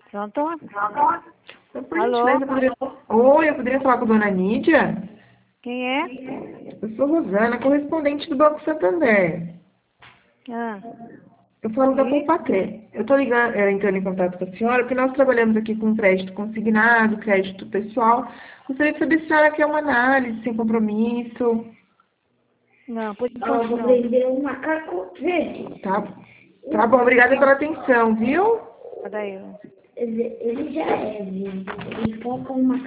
Pronto? Por Alô? gentileza, Oi, eu poderia falar com a dona Nídia? Quem é? Eu sou Rosana, correspondente do Banco Santander. Ah, Eu falo da e? Compacre. Eu estou entrando em contato com a senhora porque nós trabalhamos aqui com crédito consignado, crédito pessoal. Gostaria de saber se a senhora quer uma análise sem compromisso. Não, por Ó, enquanto vou não. vender um macaco verde. Tá bom, obrigada pela atenção, viu? Cadê ele? Ele já é verde. Ele fica com uma